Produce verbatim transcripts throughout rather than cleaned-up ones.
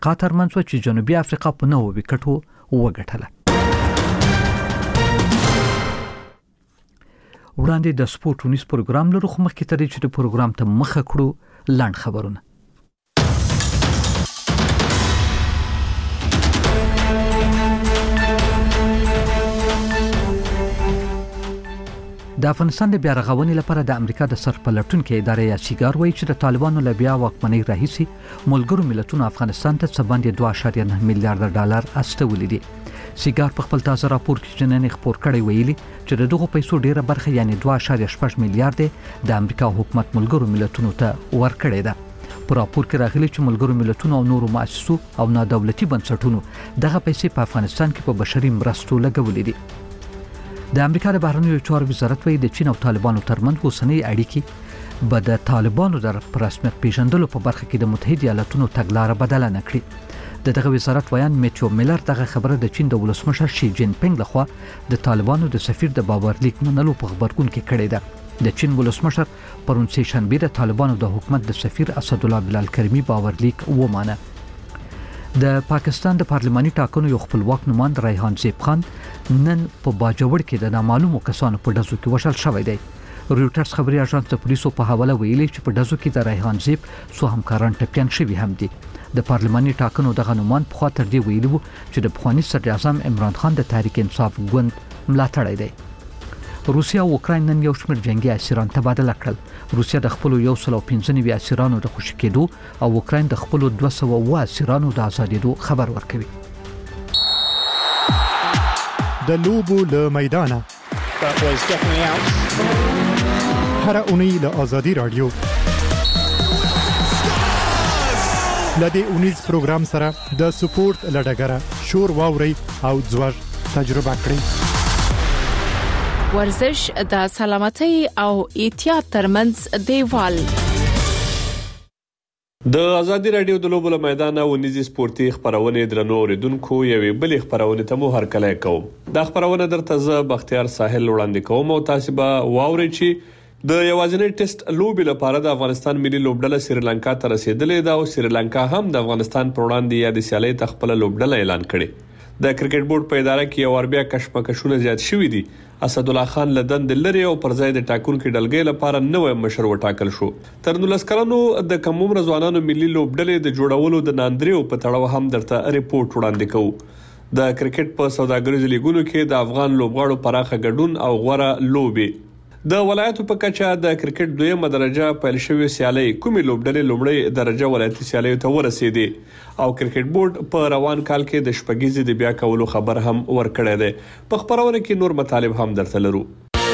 قاطرمن شو چې جنوبي افریقا په نوو وکټو وګټله. وړاندې د سپورت ونیس پروګرام لرو خو مخکې ترې چې د پروګرام ته مخه کړو لاند خبرونه. د افغانستان د بیا رغونې لپاره د امریکا د سرپلټونکو ادارې یا سیګار وایي چې د طالبانو له بیا واکمنۍ راهیسي ملګرو ملتونو افغانستان ته څه باندې دوه اعشاریه نه میلیارډ ډالر استولي دي. سیګار په خپل تازه راپور کې چې نن خبر کړی ویلي چې دغه پیسو ډیره برخه یعنی دوه اعشاریه شپږ میلیارډ د امریکا حکومت ملګرو ملتونو ته ورکړی ده. په راپور کې راغلي چې ملګرو ملتونو او نورو مؤسسو او نادولتي بنسټونو دغه پیسې په افغانستان کې په بشري مرستو لګولې دي. د امریکا د بهرنیو چارو وزارت وایي د چین او طالبانو ترمنځ اوسنۍ اړیکې به د طالبانو د رسمیت پیژندلو په برخه کې د متحده ایالاتونو تګلارې بدله نه کړي. د دغه وزارت ویان میتیو میلر دغه خبره د چین د ولسمشر شي جین پینګ لخوا د طالبانو د سفیر د باورلیک منلو په خبرګون کې کړې ده. د چین ولسمشر پرون سه شنبه د طالبانو د حکومت د سفیر اسد الله بلال کریمی باورلیک ومانه. د پاکستان د پارلماني ټاکنو یو خپلواک نمائند ریحان زیب خان نن په باجوړ کې د نامعلومو کسانو په ډزو کې وشل شوی دی. رويټرز خبري اژانس د پولیسو په حواله ویلي چې په ډزو کې د ریحان زیب سو همکاران ټپيان شوي هم دي. د پارلماني ټاکنو دغه نمائند په خاطر دی ویلي چې د افغاني صدر اعظم عمران خان د تحریک انصاف ګوند ملاتړی دی. روسیا او اوکراین نن یو شمېر جنگي اسیران تبادله کړل. روسیا د خپل یو سل او پنځه نوي اسیرانو د خوشی کېدو او اوکراین د خپل دوه سوه اووه اسیرانو د ازادېدو خبر ورکوي. د لوبو له میدانه هر اونۍ له آزادي رادیو لدې اونیز پروګرام سره د سپورت لډګره شور واوري او ځوږ تجربه کړئ. ورزش د سلامتۍ او احتیاط ترمنځ دیوال. د ازادي رادیو د لوبو له میدانه ونیزي سپورتي خبرونه درنو اوریدونکو یوې بلې خبرونه ته مو هرکلی کوم. دا خبرونه درته زه بختیار ساحل وړاندې کوم او تاسو به واورئ چې د یوازینی ټیسټ لوبي لپاره د افغانستان ملي لوبډله سریلانکا ته رسیدلې ده او سریلانکا هم د افغانستان پر وړاندې یا د سیالۍ تخپل لوبډله اعلان کړي. د کرکټ بورډ په اداره کې یو اربیا کشمکشونه زیات شوي دي. اسد الله خان لدن د لری او پر ځای د ټاکونکو ډلګۍ لپاره نوې مشر وټاکل شو. تر نولس کلنو د کموم رضوانانو ملي لوبډلې د جوړولو د ناندریو په تړاو هم درته ریپورت وړاندې کوو. د کرکټ په سوداګریزو لیګونو کې د افغان لوبغاړو پراخه ګډون او غوړه لوبي. د ولایتو په کچه د کرکټ دویمه درجه پیل شوې سیالۍ کومې لوبډلې لومړی درجه ولایتي سیالۍ ته ورسېدې او کرکټ بورډ په روان کال کې د شپږیزې د بیا کولو خبر هم ورکړی دی. په خبرونه کې نور مطالب هم درته لرو.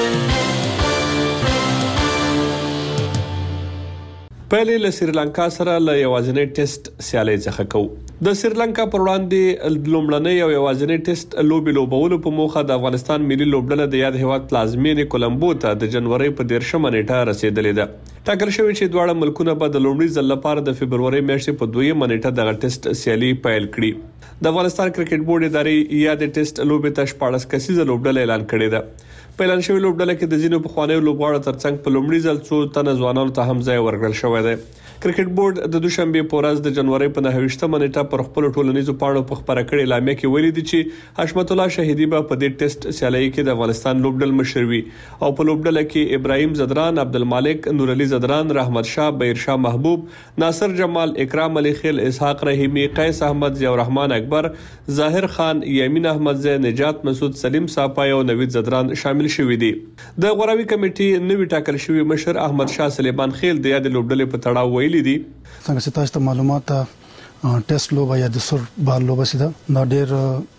پهلې له سریلانکا سره له یوازینی ټیسټ سیالۍ څخه کوو. د سریلانکا پر وړاندې لومړنۍ او یوازینی ټیسټ لوبي لوبولو په موخه د افغانستان ملي لوبډله د یاد هیواد پلازمینې کولمبو ته د جنوري په دیرشمه نیټه رسیدلې ده. ټاکل شوی چې دواړه ملکونه به د لومړي ځل لپاره د فبرवरी میاشتې په دویمه نیټه د ټیسټ سیالي پیل کړي. د افغانستان کرکټ بورډ ادارې یاد ټیسټ لوبي ته شپاړس کسیزه لوبډله اعلان کړې ده. په اعلان شوی لوبډله کې د ځینو پخوانیو لوبغاړو ترڅنګ په لومړي ځل څو تنه ځوانانو ته هم ځای ورکړل شوی دی. کرکټ بورډ د دوشنبه په ورځ د جنوري په نهه نیټه پر خپل ټولنیزو پاڼو په خبره کړې اعلامیه کې ویلي دي چې حشمت الله شهیدی به په دې ټیسټ سیالۍ کې د افغانستان لوبډل مشر وي او په لوبډله کې ابراهیم زدران، عبدالمالک، نور علي زدران، رحمت شاه، بهیر شاه محبوب، ناصر جمال، اکرام علي خیل، اسحاق رحیمی، قیس احمد، ضیاء الرحمن اکبر، ظاهر خان، یمین احمد زی، نجات مسعود، سلیم صافای او نوید زدران شامل شوي دي. د غوراوي کمیټې نوی ټاکل شوی مشر احمد شاه سلیمان خیل د یاد لوبډلې په تړاو ویلي دي څنګه چې تاسو ته معلومات ټیسټ لوبه یا د سر بال لوبه سیده دا ډېر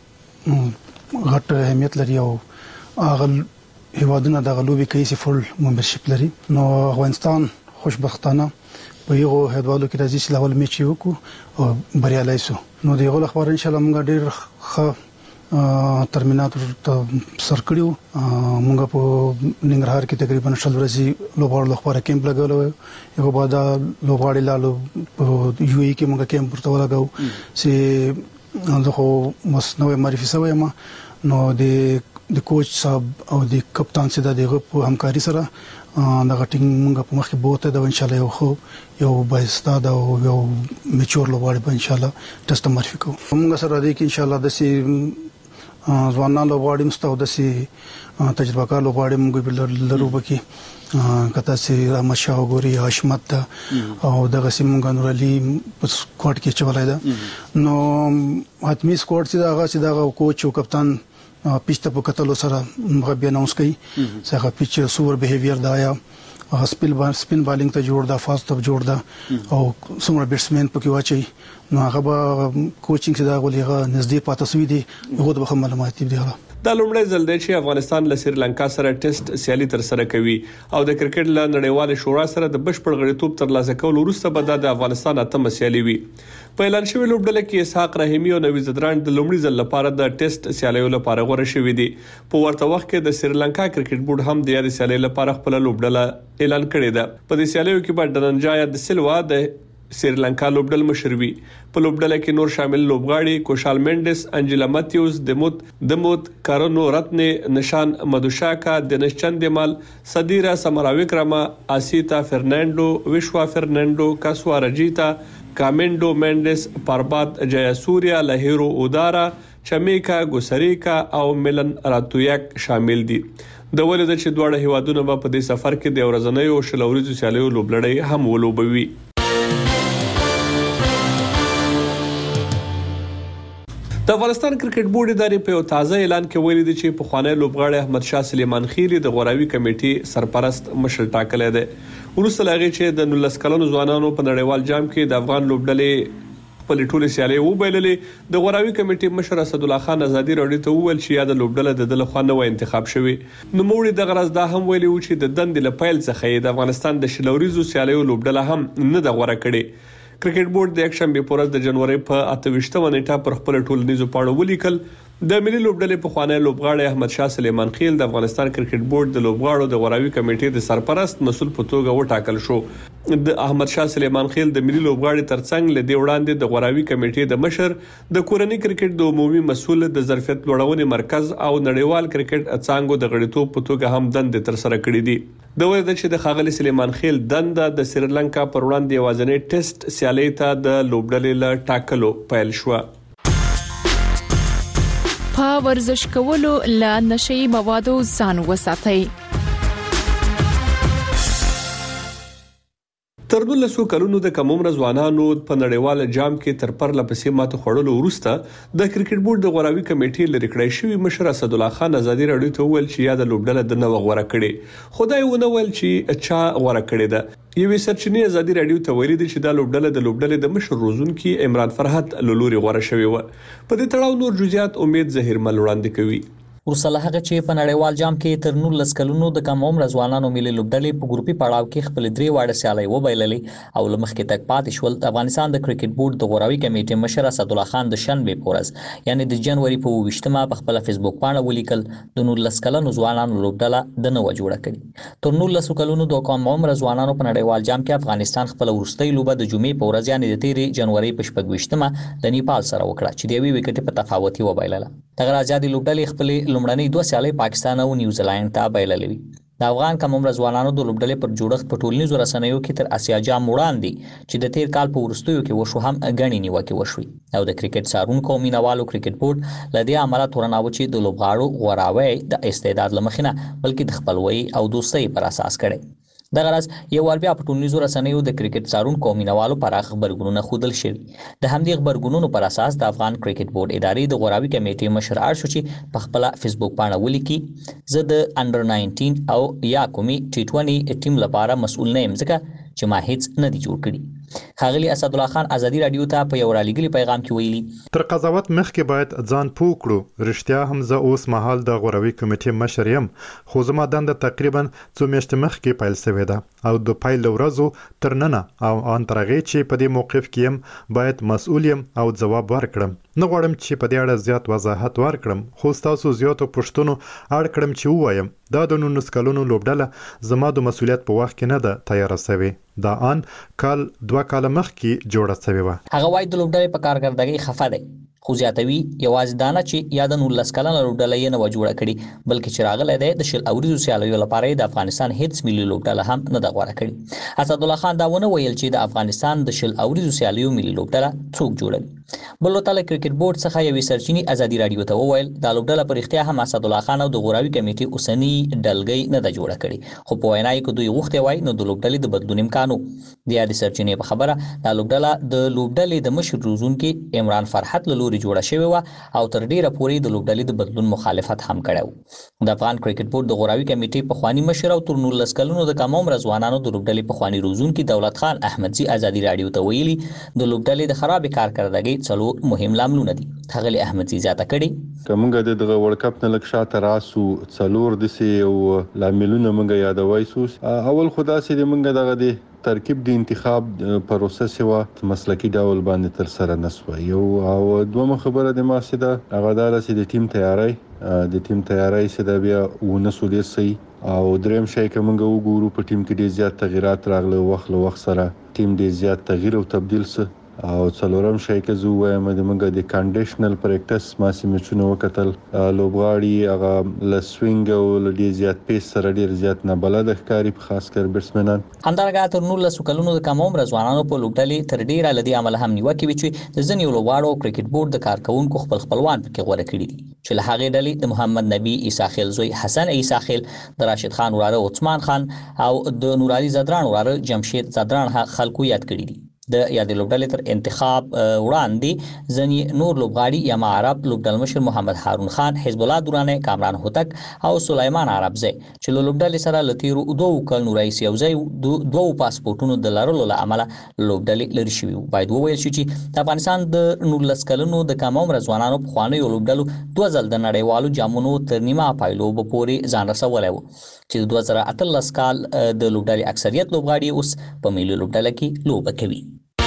غټ اهمیت لري او هغه هیوادونه د غلوبي کیسې فل ممبرشپ لري. نو افغانستان خوشبختانه په یو هیوادو کې راځي چې لاول میچ وکړو او بریالي شو. نو دغه خبر ان شاء الله موږ ډېر ښه ترمیناتور ته سر کړیو. موږ په ننګرهار کې تقریبا شل ورځې لوبغاړو لپاره کیمپ لګولو یو بعد لوبغاړي لالو په یو ای کې موږ کیمپ ورته لګاو چې زه خو مسنوي معرفي شوی یم. نو د د کوچ صاحب او د کپتان سره د همکاري سره دا غټینګ موږ په مخ کې بوته دا ان شاء الله یو خو یو بایستا دا یو میچور لوبغاړي په ان شاء الله ټیسټ معرفي کوو موږ سره دی کې ان شاء الله د سي ځوانان لوبغاړي مستو د سي تجربه کار لوبغاړي موږ لرو بکی کته سي رامشاه ګوري حشمت او دغه سیمونګ نور علي په سکواډ کې چولای دا نو حتمی سکواډ چې داغه چې داغه کوچ او کپتان پیچته په کتلو سره موږ بیا اناونس کړي څنګه پیچ سور بیهیویر دا یا سپین بال سپین بالینګ ته جوړ دا فاست ته جوړ دا او څومره بیټسمن پکې واچي نو هغه به کوچینګ چې دا غولېغه نږدې پاتې سوي دي هغه د معلومات دی دا لومړی ځل دی چې افغانستان له سریلانکا سره ټیسټ سیالي تر سره کوي او د کرکټ له نړیوال شورا سره د بشپړ غړیتوب ترلاسه کول وروسته به د افغانستان اتمه سیالي وي په اعلان شوی لوبډله کې اسحاق رحیمي او نوی زدران د لومړي ځل لپاره د ټیسټ سیالیو لپاره غوړه شوی دي په ورته وخت کې د سریلانکا کرکټ بورډ هم د یاد سیالي لپاره خپل لوبډله اعلان کړې ده په دې سیالیو کې به ډننجایا د سلوا د سریلانکا لوبډل مشروي په لوبډله کې نور شامل لوبغاړي کوشال منډس انجلا ماتیوز دموت دموت کارونو رتنه نشان مدوشاکا دنش چندمال صدیرا سمراویکرما اسیتا فرناندو وشوا فرناندو کاسوا رجیتا کامندو منډس پربات جیا سوریا لهیرو اودارا چمیکا ګوسریکا او ملن راتویک شامل دي د ولید چې دواړه هیوادونه په دې سفر کې د ورځنۍ او شلوريزو سیالیو لوبلړۍ هم ولوبوي د افغانستان کرکټ بورډ ادارې په یو تازه اعلان کې ویلي دي چې په خوانی لوبغاړي احمد شاه سلیمان خیلی د غوراوي کمیټې سرپرست مشر ټاکلی دی ورسته لاغي چې د نولس کلنو ځوانانو په نړیوال جام کې د افغان لوبډلې په لټولې سیالي وبایللې د غوراوي کمیټې مشر اسد الله خان ازادي راډیو ته وویل چې یاد لوبډله د دله خوانه و انتخاب شوی نو موږ د غرض دا هم ویلي و چې د دند لپایل څخه د افغانستان د شلوريزو سیالیو لوبډله هم نه د غوړه کړي کرکټ بورډ د یک شنبه په ورځ د جنوري په اته ویشتمه نیټه پر خپل ټولنیزو پاڼو ولیکل د ملي لوبډلې په خوانی لوبغاړي احمد شاه سلیمان خیل د افغانستان کرکټ بورډ د لوبغاړو د غوراوي کمیټې د سرپرست مسول په توګه وټاکل شو د احمد شاه سلیمان خیل د ملي لوبغاړي ترڅنګ له دی وړاندې د غوراوي کمیټې د مشر د کورنۍ کرکټ د عمومي مسول د ظرفیت لوړونې مرکز او نړیوال کرکټ څنګه د غړیتوب په توګه هم دند تر سره کړې دي د وایي چې د خاغلی سلیمان خیل دند د سریلانکا پر وړاندې وازنې ټیسټ سیالي ته د لوبډلې له ټاکلو پیل شو په ورزش کولو له نشئی موادو ځان وساتئ تر نولسو کلونو د کم عمر ځوانانو په نړیوال جام کې تر پرله پسې ماته خوړلو وروسته د کرکټ بورډ د غوراوي کمیټې لري کړی شوی مشر اسد الله خان ازادي راډیو ته ویل چې یاد لوبډله د نو غوړه کړي خدای ونه ویل چې چا غوړه کړي ده یوې سرچینې ازادي راډیو ته ویلي چې دا لوبډله د لوبډلې د مشر روزونکي عمران فرحت لولوري غوړه شوی و په دې تړاو نور جزئیات امید زهیر مل وړاندې کوي ورسره هغه چې په نړیوال جام کې تر نولس کلونو د کم عمر ځوانانو ملي لوبډلې په ګروپي پړاو کې خپل درې واړه سیالي وبایللې او لمخ کې تک پاتې شول د افغانستان د کرکټ بورډ د غوراوي کمیټې مشر اسد الله خان د شنبه پورز یعنی د جنوري په ویشتمه په خپل فیسبوک باندې ولیکل د نولس کلونو ځوانانو لوبډله د نو جوړه کړي تر نولس کلونو د کم عمر ځوانانو په نړیوال جام کې افغانستان خپل ورستۍ لوبه د جمعې په ورځ یعنی د تیرې جنوري په شپږ ویشتمه د نیپال سره وکړه چې د یوې وکټې په تفاوتي وبایلله دغه آزادي لوبډلې خپل لومړنۍ دوه سیالي پاکستان او نیوزیلند ته بایللې د افغان کم عمر ځوانانو د لوبډلې پر جوړښت په ټولنیزو رسنیو کې تر اسیا جام وړاندې چې د تیر کال په ورستیو کې وشو هم غنی نیوکه وشوي او د کرکټ څارونکو مینوالو کرکټ بورډ لدی عمله تورناو چې د لوبغاړو غوراوي د استعداد لمخینه بلکې د خپلوي او دوستۍ پر اساس کړي د غرض یو ور بیا په ټولنیزو رسنیو د کرکټ څارونکو مینوالو پر خبرګونونه خودل شي د همدې خبرګونونو پر اساس د افغان کرکټ بورډ ادارې د غوراوي کمیټې مشر ارشو چې په خپل فیسبوک باندې ولیکي زه د انډر ناینټین او یا کومي ټي عشرين ټیم لپاره مسؤل نه یم ځکه چې ما هیڅ نه دي جوړ کړی خاغلی اسد الله خان ازادي رادیو ته په یو رالګلی پیغام کې ویلي تر قضاوت مخکې باید ځان پوه کړو رښتیا هم زه اوس مهال د غوراوي کمیټې مشر یم خو زما دنده تقریبا څو میاشتې مخکې پیل شوې ده او د پیل ورځو تر ننه او ان ترغه چې په دې موقف کې يم باید مسؤل یم او ځواب ورکړم نه غواړم چې په دې اړه زیات وضاحت ورکړم خو تاسو زیاتو پښتنو اړ کړم چې وایم دا د نولس کلونو لوبډله زما د مسؤلیت په وخت کې نه ده تیار شوی دا ان کال دوه کال مخکې جوړه شوی و هغه وای د لوبډلې په کارګردګۍ خفه دی خو زیاتوي یوازې دانه چې یا د نولس کلنه لوبډله یې نه و جوړه کړې بلکې چې راغلی دی د شل اوریزو سیالیو لپاره د افغانستان هیڅ ملي لوبډله هم نه ده غوره کړې. اسدالله خان دا ونه ویل چې د افغانستان د شل اوریزو سیالیو ملي لوبډله څوک جوړوي. بل لورته کرکټ بورډ څخه یوې سرچینې ازادي رادیو ته وویل دا لوبډله په رښتیا هم اسدالله خان او د غوراوي کمیټې اوسنی ډلګۍ نه ده جوړه کړې خو په وینا یې که دوی غوښتي وای نو د لوبډلې د بدلون امکان و. د یادې سرچینې په خبره دا لوبډله د لوبډلې د مشر روزونکي عمران فرحت له لوري جوړه شوې وه او تر ډیره پورې د لوبډلې د بدلون مخالفت هم کړی و. د افغان کرکټ بورډ د غوراوي کمیټې پخواني مشر او تر نولس کلونو د کم عمره ځوانانو د لوبډلې پخواني روزونکي دولت خان احمدزي ازادي رادیو ته ویلي د لوبډلې د خرابې کارکردګۍ څلور مهم لاملونه دي. ښاغلي احمدزي زیاته کړې که موږ د دغه ورلډ کپ نه لږ شاته راسو څلور داسې یو لاملونه موږ یادوای سو. اول خو داسې د موږ دغه د ترکیب د انتخاب پروسس یوه مسلکي ډول باندې ترسره نه سوه. یو او دومره خبره د ما څه ده هغه دا ده چې د ټیم تیاری د ټیم تیاری څه ده بیا ونه سو ډېر صحیح او دریم شی که موږ وګورو په ټیم کې ډېر زیات تغیرات راغله وخت له وخت سره ټیم ډېر زیات تغییر او تبدیل سه. او څلورم شی که زه ووایم د موږ د کنډیشنل پریکټس ماسې میچونه وکتل لوبغاړي هغه له سوینګ او له ډېر زیات پیس سره ډېر زیات نابلده ښکاري په خاص کر بیټسمنان. همدارنګه تر نولسو کلونو د کم عمره ځوانانو په لوبډلې تر ډیره له دې امله هم نیوکې وې چې د ځینې لوبغاړو کرکټ بورډ د کارکوونکو خپل خپلوان پکې غوره کړي دي چې له هغې ډلې د محمد نبي عیسی خیل زوی حسن عیسی خیل د راشد خان وراره عثمان خان او د نورعلي زدران وراره جمشید زدران خلکو یاد کړي دي. د یادې لوبډلې تر انتخاب وړاندې ځینې نور لوبغاړي یما عرب لوبډل مشر محمد هارون خان حزب الله دوراني کامران هوتک او سلیمان عربزی چې له لوبډلې سره له تیرو دوو کلونو راهیسې یوځای دوو پاسپورټونو د لرلو له امله لوبډلې لرې شوي. باید وویل شي چې د افغانستان د نولس کلونو د کم عمره ځوانانو پخوانیو لوبډلو دوه ځل د نړیوالو جامونو تر نیمه پایلوبو پورې ځان رسولی و چې د دوه زره اتلس کال د لوبډلې اکثریت لوبغاړي اوس په ملي لوبډله کې لوبه کوي.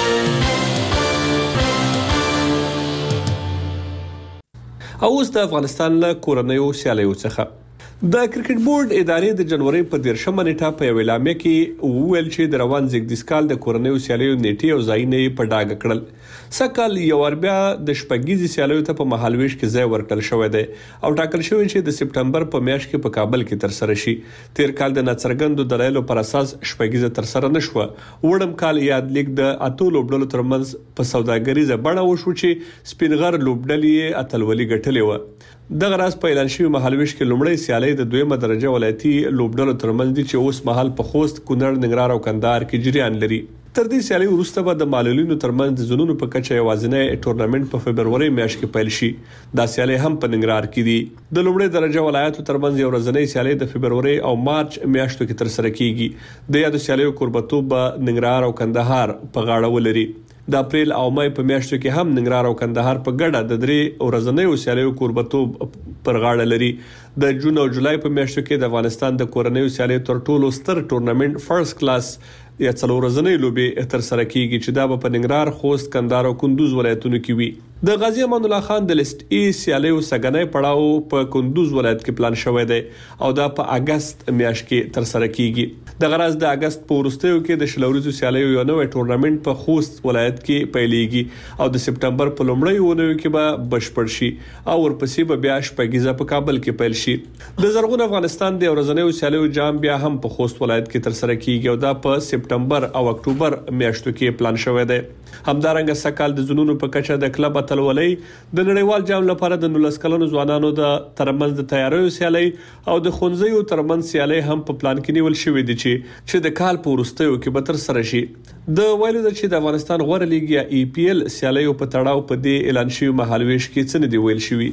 او اوس د افغانستان له کورنیو سیالیو څخه د کرکټ بورډ ادارې د جنوري په دیرشمه نیټه په یو اعلامیه کې وویل چې د روان زیږدیز کال د کورنیو سیالیو نیټې او ځایونه په ډاګه کړل. سکهال یو ور بیا د شپږیزې سیالیو ته په مهالویش کې ځای ورکړل شوی دی او ټاکل شوی چې د سپټمبر په میاشت کې په کابل کې تر سره شي. تیر کال د ناڅرګندو دلایلو پر اساس شپږیزه تر سره نشوه. وړم کال یاد لیک د اتو لوبډلو ترمنځ په سوداګریزه بڼه وشو چې سپینغر لوبډلې اتلولي ګټلې و. دغه راز په اعلان شوی مهالویش کې لومړی سیالي د دویمه درجه ولایتي لوبډلو ترمنځ دي چې اوس مهال په خوست، کونړ، ننګرهار او کندهار کې جریان لري. تر دې سیالي وروسته به د معلولینو ترمنځ د زونونو په کچه یوازینی ټورنمنت په فبروري میاشت کې پیل شي. دا سیالي هم په ننګرهار کې دي. د لومړی درجه ولایتو ترمنځ یو ورځنی سیالي د فبروري او مارچ میاشتو کې تر سره کیږي. د یادو سیالیو کوربتوب به ننګرهار او کندهار په غاړه ولري. د اپریل او مای په میاشتو کې هم ننګرهار او کندهار په ګډه د درې ورځنیو سیالیو کوربتوب پر غاړه لري. د جون او جولای په میاشتو کې د افغانستان د کورنیو سیالیو تر ټولو ستر ټورنمنت فرست کلاس یا څلور ورځنی لوبې تر سره کیږي چې دا په ننګرهار، خوست، کندهار او کندوز ولایتونو کې وي. د غازی امان الله خان د لیست ای سیالیو سګنۍ پړاو په کندوز ولایت کې پلان شوی دی او دا په اگست میاشت کې تر سره کیږي. د غراز د اگست په وروستیو کې د شلوريزو سیالیو یو نوې ټورنمنت په خوست ولایت کې پیلېږي او د سپټمبر په لومړۍ اونۍ کې به بشپړ شي او ورپسې به بیا شپږیزه په کابل کې پیل شي. د زرغون افغانستان د ورځنیو سیالیو جام بیا هم په خوست ولایت کې تر سره کیږي او دا په سپټمبر او اکتوبر میاشتو کې پلان شوی دی. همدارنګه سکهال د زونونو په کچه د کلب اتلولۍ د نړیوال جام لپاره د نولس کلنو ځوانانو د ترمنځ د تیاریو سیالي او د خونځیو ترمنځ سیالي هم په پلان کې نیول شوې دي چې چې د کال په وروستیو کې به تر سره شي. د ویلو د چې د افغانستان غوړه لیګ یا ای پی ایل سیالیو په تړاو په دې اعلان شوی مهالویش کې څه نه دی ویل شوی.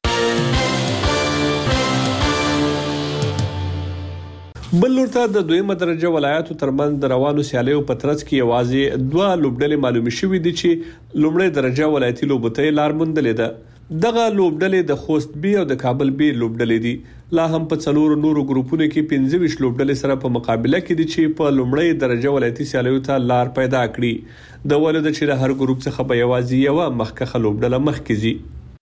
بل لورته د دویمه درجه ولایتو ترمنځ د روانو سیالیو په ترڅ کې یوازې دوه لوبډلې معلومه شوې دي چې لومړی درجه ولایتي لوبته لار موندلې ده. دغه لوبډلې د خوست بي او د کابل بي لوبډلې دي. لا هم په څلورو نورو ګروپونو کې پنځه ویشت لوبډلې سره په مقابله کې دي چې په لومړی درجه ولایتي سیالیو ته لار پیدا کړي. د ولود چې د هر ګروپ څخه به یوازې یو مخکخه لوبډله مخکې ځي.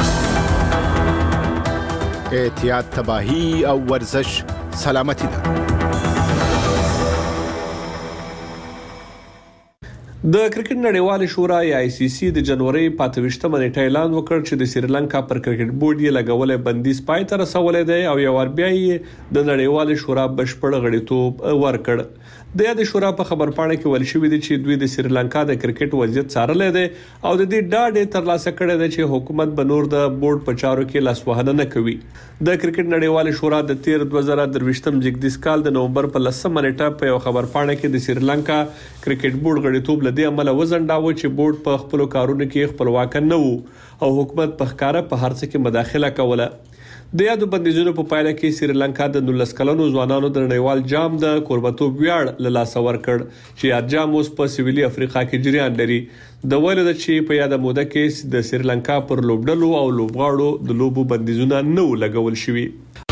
احتیاط، تباہی او ورزش سلامتی ده. د کرکټ نړیوال شورا یا آی سی سی د جنوري په اتویشتمه نیټه اعلان وکړ چې د سریلانکا پر کرکټ بورډ یې لګولې بندیز پای ته رسولې دی او یو ور بیا یې د نړیوال شورا بشپړ غړیتوب ورکړ. د یاد شورا په خبرپاڼه کې ویل شوی دی چې دوی د سریلانکا د کرکټ وضعیت څارلې دی او د دې ډاډ ترلاسه کړی دی چې حکومت به نور د بورډ په چارو کې لاسوهنه نه کوي. د کرکټ نړیوال شورا د تیر دوه زره درویشتم زیږدیز کال د نومبر په لسمه نیټه په یو خبرپاڼه کې د سریلانکا کرکټ بورډ غړیتوب لدی عمله وزنډاوه چې بورډ په خپل کارونو کې خپلواک نه وو او حکومت په ښکارا په هر څه کې مداخله کوله. د یادو بندیزونو په پایله کې سریلانکا د نولس کلنو ځوانانو د نړیوال جام د کوربتوب ویاړ له لاسه ورکړ چې یاد جام اوس په سویلي افریقا کې جریان لري. د ویل د چې په یاد موده کې د سریلانکا پر لوبډلو او لوبغاړو د لوبو بندیزونه نه لګول شوي.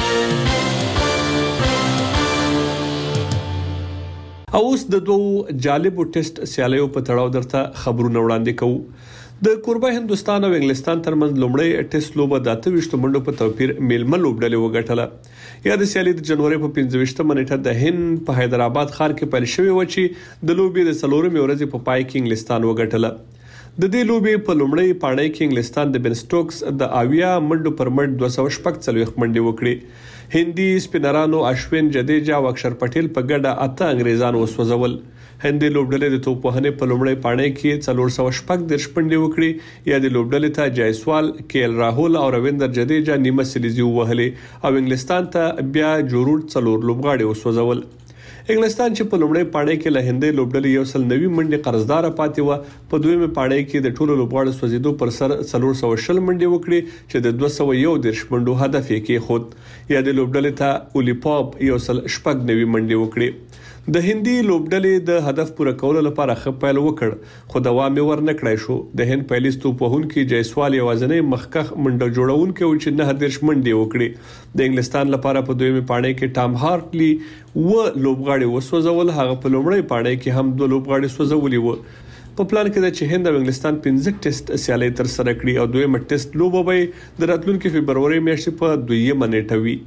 او اوس د دوه جالبو ټیسټ سیالیو په تړاو درته خبرونه وړاندې کوو. د کوربه هندستان او انګلستان ترمنځ لومړی ټیسټ لوبه د اته ویشت منډو په توپیر میلمه لوبډلې وګټله. یا د سیالي د جنوري په پنځه ویشتمه نیټه د هند په حیدرآباد ښار کې پیل شوې و چې د لوبې د څلورمې ورځې په پای کې انګلستان وګټله. د دې لوبې په لومړی پاړۍ کې انګلستان د بن سټوکس د اویا منډو پر مټ دوه سوه شپږ څلوېښت منډې وکړې. هندي سپینرانو اشوین جدیجا او اکشر پټیل په ګډه اته انګریزان وسوځول. هندي لوبډلې د توپوهنې په لومړی پاړۍ کې څلور سوه شپږ دېرش منډې وکړې. یا د لوبډلې ته جایسوال، کیل راهول او رویندر جدیجا نیمه سلیزي ووهلې او انګلستان ته بیا جوړ څلور لوبغاړي وسوځول. انګلستان چې په لومړی پاړۍ کې له هندي لوبډلې یو سل نوي منډې قرضدار پاتې و، په دویمه پاړۍ کې د ټولو لوبغاړو سوځیدو پر سر څلور سوه شل منډې وکړې چې د دوه سوه یو دېرش منډو هدف یې کېښود. یا د لوبډلې ته اولی پاپ یو سل شپږ نوي منډې وکړې. د هندي لوبډلې د هدف پوره کولو لپاره ښه پیل وکړ خو دوام یې ورنه کړی شو. د هند پیلیس توپوهونکي جایسوال یوازینی مخکخ منډه جوړونکی و چې نه دېرش منډې وکړي. د انګلستان لپاره په دویمه پاړۍ کې ټام هارټلی و لوبغاړي وسوځول، هغه په لومړی پاړۍ کې هم دوه لوبغاړي سوځولي وو. په پلان کې د چې هند او انګلستان پنځه ټیسټ سیالي تر سره کړي او دویمه ټیسټ لوبه به د راتلونکي فبرवरी میاشتې په دویمه نیټه وي.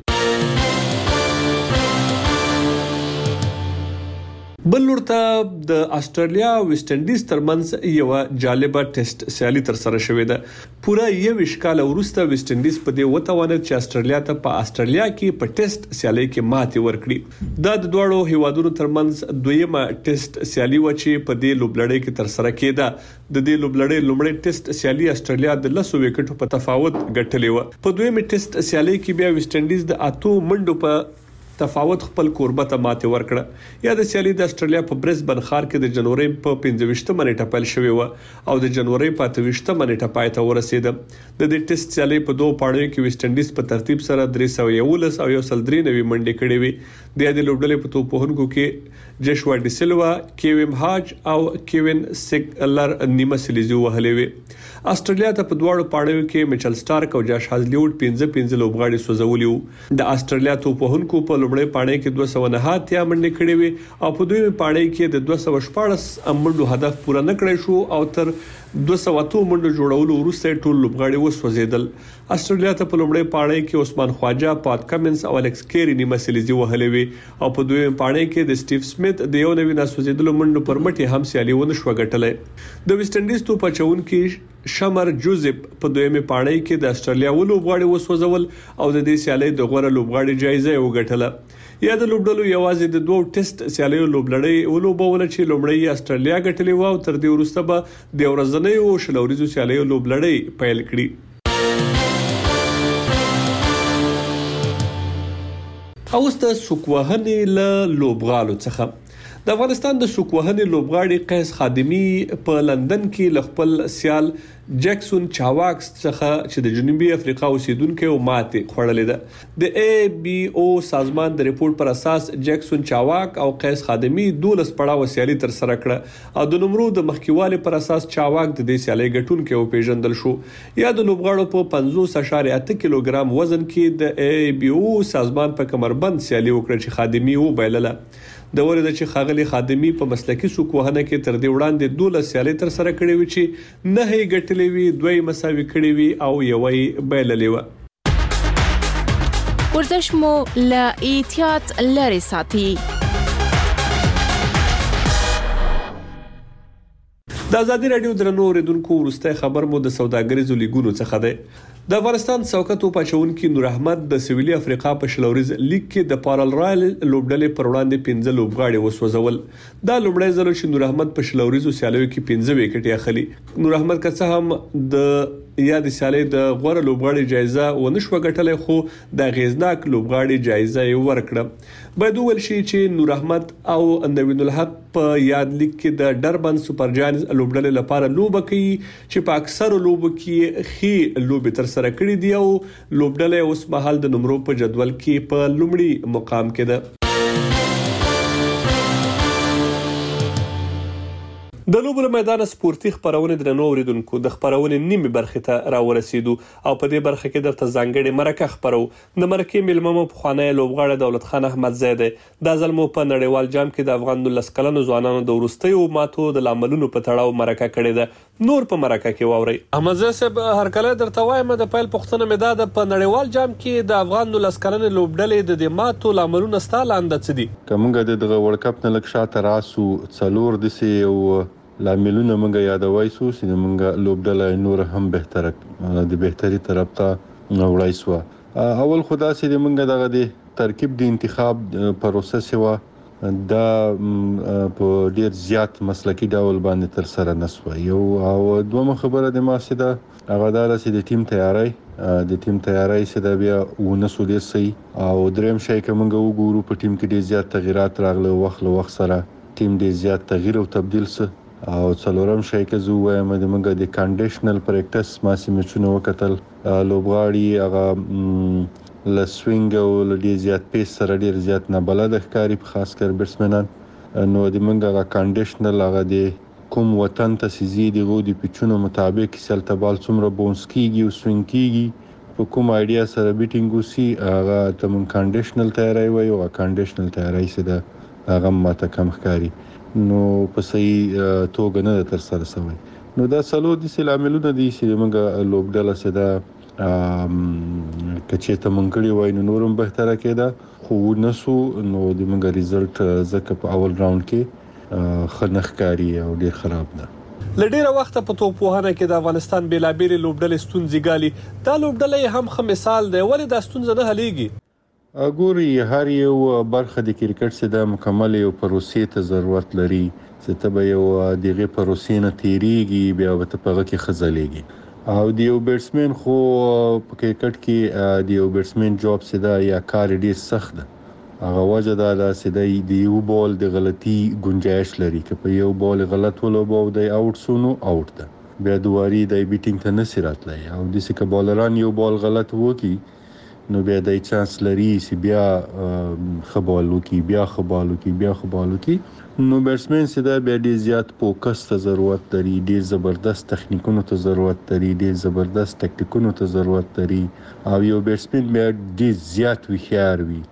بل ورته د استرالیا او ویسټ انډیز ترمنځ یو جالبه ټیسټ سیالي تر سره شوې ده. پوره یو وشکال وروسته ویسټ انډیز په دې وتوانه چې استرالیا ته په استرالیا کې په ټیسټ سیالي کې ماتې ورکړي. دا د دوړو هیوادونو ترمنځ دویمه ټیسټ سیالي و چې په دې لوبلړۍ کې تر سره کېده. د دې لوبلړۍ لومړی ټیسټ سیالي استرالیا د لسو وکټو په تفاوت ګټلې و. په دویمه ټیسټ سیالي کې بیا ویسټ انډیز د اتو منډو په تفاوت خپل کوربه ته ماته ورکړه. یا د سیالي د استرالیا په برزبن ښار کې د جنوري په پنځه ویشتمه نیټه پیل شوې و او د جنوري په اته ویشتمه نیټه پای ته ورسېده. د دې ټیسټ سیالي په دوه پاړیو کې ویسټ انډیز په ترتیب سره درې سوه یولس او یو سل درې نوي منډې کړې وي. د دې لوبډلې په توپوهونکو کې جشوا ډي سیلوا، کیوین هاج او کیوین سیګلر نیمه سلیزي وهلې وي. استرالیا ته په دواړو پاړیو کې میچل سټارک او جاش هازلیوډ پنځه پنځه لوبغاړي سوځولي وو. د استرالیا توپوهونکو په لومړی پاړۍ کې دوه سوه نه اتیا منډې کړې وي او په دویمه پاړۍ کې د دوه سوه شپاړس منډو هدف پوره نه کړی شو او تر دوه سوه اته منډو جوړولو وروسته ټول لوبغاړي وسوځیدل. استرالیا ته په لومړی پاړۍ کې عثمان خواجه، پات کمنز او الکس کیری نیمه سلیزي وهلې وي او په دویمه پاړۍ کې د سټیو سمیت د یو نوي ناسوځیدلو منډو پر مټ هم سیالي ونه شو ګټلې. د ویسټ انډیز توپ اچونکي شمر جوزف په دویمه پاړۍ کې د استرالیا لوبغاړي وسوځول او د دې سیالي د غوړه لوبغاړي جایزه وګټله. یا د لوبډلو یوازې د دوه ټیسټ سیالیو لوبلړۍ ولوبول چې لومړی استرالیا ګټلې و او تر دې وروسته به د ورځنیو شلوريزو سیالیو لوبلړۍ پیل کړي. اوس د سوکوهنې له لوبغالو څخه د افغانستان د سوکوهنې لوبغاړي قیس خادمي په لندن کې ل خپل سیال جیکسون چاواکس څخه چې د جنوبي افریقا اوسیدونکو او ماته خوړلې ده. د ای بي او سازمان د ریپورت پر اساس جیکسون چاواک او قیس خادمي دولس پړاو سیالي تر سره کړه او د نمرو د مخکیواله پر اساس چاواک د دې سیالي ګټونکو او پیژندل شو. یا د لوبغاړو په پنځوس اشاریه اته کیلوګرام وزن کې د ای بي او سازمان په کمربند سیالي وکړه چې خادمي و بایلله. د ورته چې خاغلی خادمي په مسلکی سوکوهنه کې تر دې وړاندې دولس سیالي تر سره کړې وي چې نه هي ګټلې وي، دوی مساوي کړې وي او یوې بایللې و. ورزش مو له احتیاط لري ساتي. د ازادي رادیو درنو اوریدونکو ورسته خبر مو د سوداګریزو لیګونو څخه ده. د افغانستان څوکتو پچونکي نور احمد د سویلي افریقا په شلوريز لیګ کې د پارل رایل لوبډلې پر وړاندې پنځه لوبغاړي وسوځول. دا لومړی ځل چې نور احمد په شلوريزو سیالیو کې پنځه وکټې اخلي. نور احمد که څه هم د یا د سیالي د غوړه لوبغاړي جایزه ونشو غټلې خو د غیزناک لوبغاړي جایزه یې ورکړه. باید ویل شي چې نور احمد او نوین الحق په یاد لیګ کې د ډربن سپر جاینز لوبډلې لپاره لوب کوي چې په اکثر لوبو کې خي لوب تر سره کړی دی او لوبډلې اوس مهال د نمرو په جدول کې په لومړي مقام کې ده. د لوبو میدان سپورتي خبرونه درنو اوریدونکو د خبرونه نیمه برخه ته راورسیدو او په دې برخه کې درته ځانګړي مرکه خبرو. د مرکه ملممو په خانه لوبغاړي دولت خان احمد زیده د ظلمو په نړیوال جام کې د افغان لسکلنو ځوانانو د ورستیو ماتو د لاملونو په تړاو مرکه کړې ده. نور په مرکه کې واوري. احمد زیده هر کله درته وایم د پایل پښتنه مداد په نړیوال جام کې د افغان لسکلنو لوبډلې د دې ماتو لاملونو ستالاند څه دي؟ کومګه د ورلد کپ نه لکشاته راسو څلور دسي او لاملونه موږ یادوي سو چې موږ لوبډله نور هم بهتره د بهتري طرف ته وړای سو. اول خدا سي موږ دغه د ترکیب د انتخاب پروسس و دا په ډیر زیات مسلکی ډول باندې تر سره نسو. یو او دوه خبره د ماسه ده هغه دار سي د ټیم تیاری د ټیم تیاری سي د بیا ونسو دي سي او دریم شي کومه وګورو په ټیم کې ډیر زیات تغیرات راغله وخت له وخت سره ټیم ډیر زیات تغییر او تبديل سه او څلورم شي کې زو وایم د موږ د کنډیشنل پریکټس ما سیمچونه وکتل لوبغاړي هغه لسوینګ او لډي زیات پیس سره ډیر زیات نه بلد ښکاری په خاص کر بیټسمنان نو د موږ هغه کنډیشنل هغه د کوم وطن ته سيزي د غو د پچونو مطابق سلته بال څومره بونس کیږي او سوینګ کیږي په کوم ایډیا سره بیټینګ وسی هغه ته موږ کنډیشنل تیاری وایو او کنډیشنل تیاری سره هغه ماته کم ښکاری نو په صحیح توګه نه تر سره شوی. نو دا سلو د سلاملونه دي چې موږ لوبډله سره کچې ته مونږ وای نو نورم بهتره کېده خو نسو نو د موږ ریزلټ زکه په اول راوند کې خنخکاری او ډیر خراب ده. لډیره وخت په توپوهنه کې د افغانستان بیلابېل لوبډلې ستونزې ګالي. دا لوبډلې هم خه مثال دی ولې دا ستونزه نه حلېږي؟ ګوري هر یو برخه د کرکټ سره د مکمل یو پروسې ته ضرورت لري چې ته به یو دغه پروسې نه تیریږي بیا به ته پغه کې خزلېږي او د یو بیټسمن خو په کرکټ کې د یو بیټسمن جاب سره یا کار ډیر سخت ده. هغه وجه دا ده چې د یو بال د غلطي گنجائش لري که په یو بال غلط ولوبو د اوټ سونو اوټ ده بیا دواري د بیټینګ ته نصرت لای او د سکه بالران یو بال غلط وکي نو بیا د چانس لري چې بیا خبالو کی بیا خبالو کی بیا خبالو کی نو بیټسمن سره بیا ډیر زیات فوکس ته ضرورت لري ډیر زبردست تخنیکونو ته ضرورت لري ډیر زبردست ټاکټیکونو ته ضرورت لري او یو بیټسمن بیا ډیر زیات وخیار وي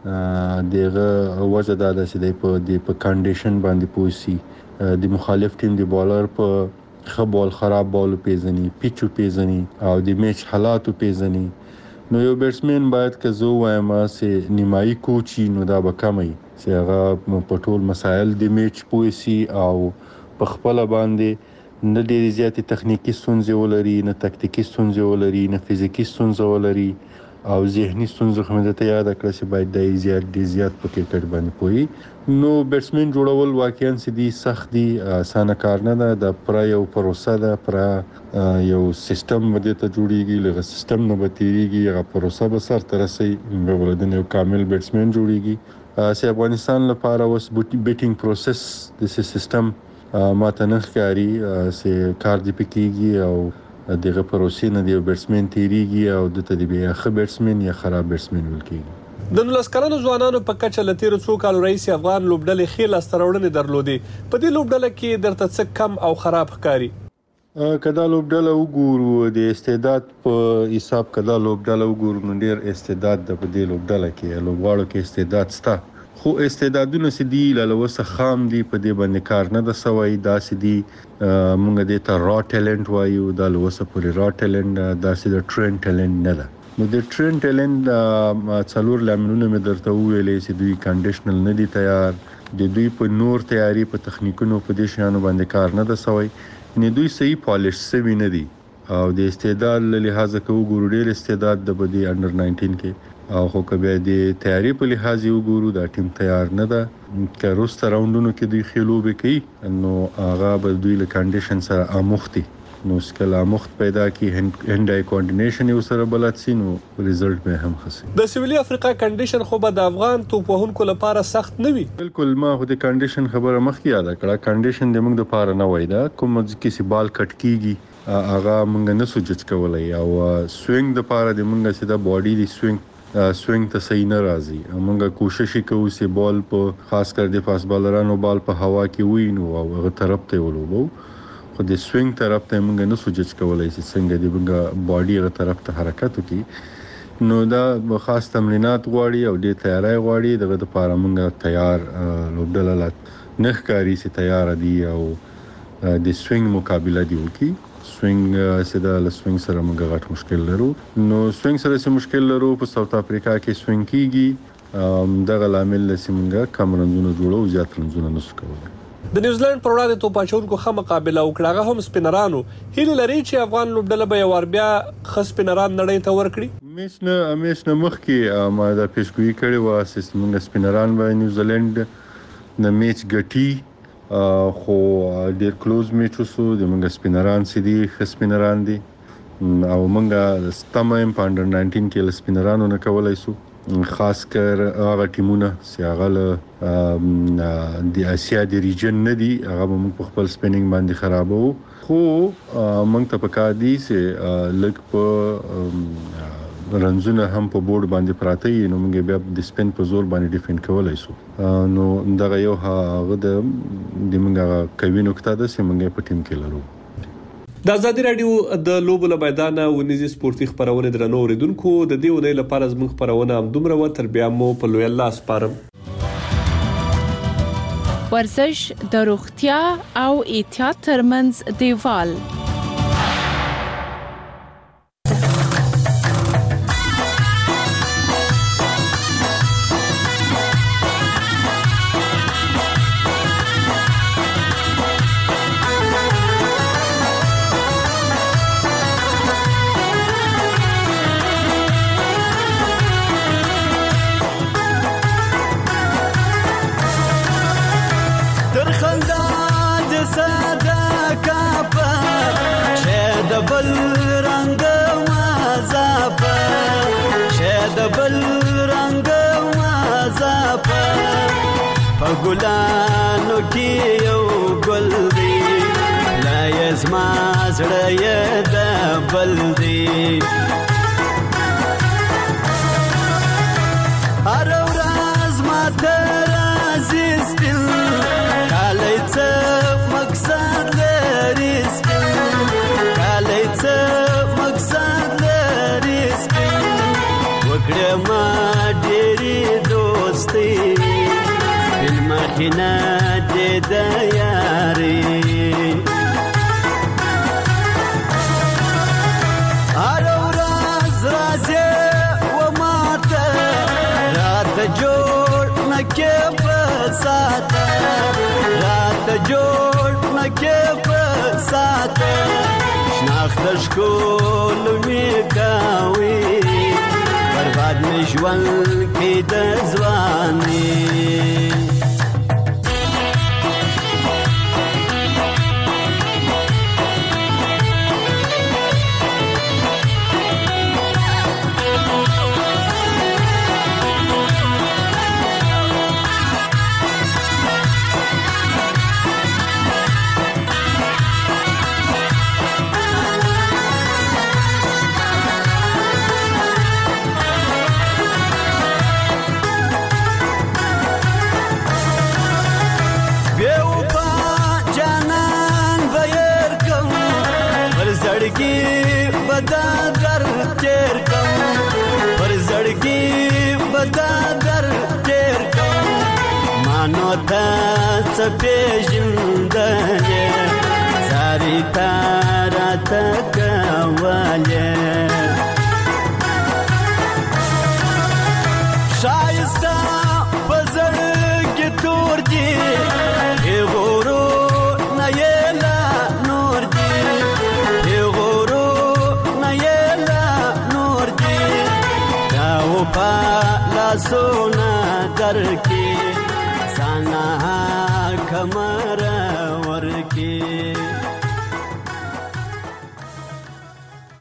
دغه وجه دا ده چې په د په کنډیشن باندې پوسی د مخالف ټیم د بالر په خبال خراب بال پیژني پیچو پیژني او د میچ حالاتو پیژني نو یو بیټسمن باید که زو وایم چې نیمایي کوچي نو دا به کمي چې هغه په ټول مسایل د میچ پوسی او په خپل باندې نه ډېر زیات تخنیکی ستونزې ولري نه تکتیکی ستونزې ولري نه فزیکی ستونزې ولري او ذهني ستونزې هم د ته یاد کړئ چې باید د زیات ډیر زیات په کرکټ باندې پوي نو بیټسمن جوړول واقعا سدي سخت دي اسانه کار نه ده د پر یو پروسه ده پر یو سیستم باندې ته جوړیږي لږه سیستم نه بتیږي هغه پروسه به سر تر رسي ولودن یو کامل بیټسمن جوړیږي چې افغانستان لپاره وس بیټینګ پروسس د سیستم ماته نه ښکاري چې کار دی پکېږي او دغه پروسې نه دی بیټسمن تیریږي او د تدبیر خ بیټسمن یا خراب بیټسمن ولکېږي. د نولس کلنو ځوانانو په کچه لتیر څو کال رئیس افغان لوبډلې خېل استرولنې درلودي په دې لوبډله کې درته څه کم او خراب ښکاری؟ کدا لوبډله وګورو د استعداد په حساب کدا لوبډله وګورو نو ډیر استعداد د په دې لوبډله کې لوبغاړو کې استعداد ستا خو استعدادونه سدي لالوسه خام دي په دې باندې کار نه د سوي دا سدي مونږ دې ته را ټیلنت وایو دا لوسه پوری را ټیلنت دا سدي ټرین ټیلنت نه ده نو د ټرین ټیلنت څلور لاملونه مې درته ویلې چې دوی کنډیشنل نه دي تیار د دوی په نور تیاری په تخنیکونو په دې شانو باندې کار نه د سوي نه دوی صحیح پالیش سوي نه دي او د استعداد له لحاظه کو ګورو ډېر استعداد د بدی انډر ناینټین کې او خو کبه د تیاری په لحاظ یو ګورو دا ټیم تیار نه ده که روسته راوندونو کې دوی خلوبه کوي نو هغه به دوی له کنډیشن سره اموختي نو سکلا مخت پیدا کی هند آی کوارډینیشن یو سره بلد سي نو ریزلټ به هم خسي د سویلي افریقا کنډیشن خو به د افغان توپوهونکو لپاره سخت نه وي بالکل ما خو د کنډیشن خبره مخکې یاد کړه کنډیشن د موږ لپاره نه وای دا کوم کسی بال کټ کیږي هغه موږ نه سوجت کولای او سوینګ د لپاره د موږ سیده باډي دی سوینګ سوینګ ته صحیح نه راځي موږ کوشش کوو چې بال په خاص کر د فاست بالرانو بال په هوا کې وي نو هغه طرف ته ولوبو خو د سوینګ طرف ته موږ نه سوجت کولای چې څنګه دی موږ باډي هغه طرف ته حرکت وکړي نو دا خاص تمرینات غواړي او د تیاری غواړي دغه لپاره موږ تیار لوبډله نه ښکاري چې تیار دي او د سوینګ مقابله دی وکړي سوینګ سره له سوینګ سره موږ غټ مشکل لرو نو سوینګ سره سره مشکل لرو په ساوث افریقا کې سوینګ کیږي دغه لامل لسی موږ کم رنزونه جوړو زیات رنزونه نشو کولای د نیوزیلند پر وړاندې توپاچونکو خه مقابله وکړه هم سپینرانو هیله لري چې افغان لوبډله به یو بیا خص سپینران نړۍ ته ورکړي میش نه میش نه مخ کې ما دا پیشګوئی کړې و چې موږ سپینران به نیوزیلند نه میچ ګټي خو ډیر کلوز میچ وسو د موږ سپینران سي دي خص سپینران دي او موږ ستمه په انډر ناینټین کې سپینرانو نه کولای سو خاص کر هغه ټیمونه چې هغه د اسیا د ریجن نه دي هغه موږ په خپل سپینینګ باندې خرابو خو موږ ته پکار دي چې لک په رنزونه هم په بورډ باندې پراته وي نو موږ بیا د سپین په زور باندې ډیفند کولای شو نو دا یو هغه د موږ کوي نقطه ده چې موږ په ټیم کې لرو د ازادي رادیو د لوبو له میدان ونیزي سپورتي خبرونه درنو اوریدونکو د دې ودی لپاره زموږ خبرونه هم دومره و تر بیا مو په لوی الله سپارم ورزش د روغتیا او احتیاط ترمنځ دیوال ګلانو کې یو ګل دی لا یزما زړه یې د بل دی هر ورځ ماته راځي سپین کالی څه مقصد لري سپین کالی څه مقصد لري سپین وکړه ما ډېرې دوستي مخینا دې د یاري هر ورځ راځي و ماته رات جوړ نکې په ساته رات جوړ نکې په ساته شناخت شکول می کاوي برباد می ژوند کې د ځواني پیژندنه زاری تارا تکواله شایسته بزر کې تور دی غورو نه یلا نور سونا در کې زانا کمر ور کې